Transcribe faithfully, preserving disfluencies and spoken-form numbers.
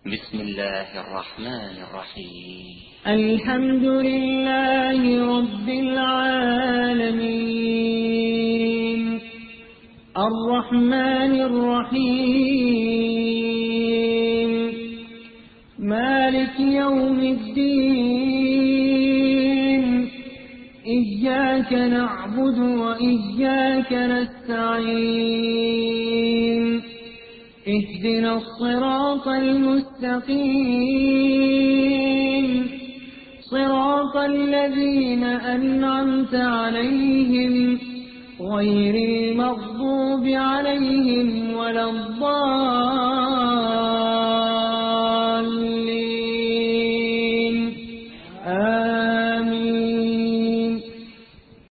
بسم الله الرحمن الرحيم. الحمد لله رب العالمين الرحمن الرحيم مالك يوم الدين إياك نعبد وإياك نستعين اهدنا الصراط المستقيم صراط الذين أنعمت عليهم غير المغضوب عليهم ولا الضالين.